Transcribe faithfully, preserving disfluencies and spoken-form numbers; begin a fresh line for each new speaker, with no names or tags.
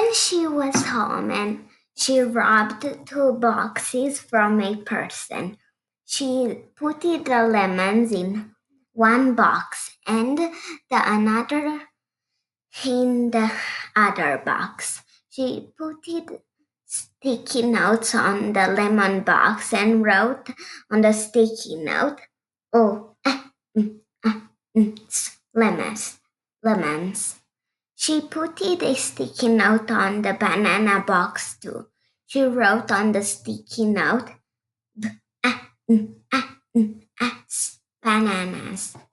Then she was home and she robbed two boxes from a person. She put the lemons in one box and the another in the other box. She put it sticky notes on the lemon box and wrote on the sticky note, "Oh, ah, mm, ah, mm, s- lemons, lemons." She put it a sticky note on the banana box too. She wrote on the sticky note, "Ah, mm, ah, mm, ah, s- bananas."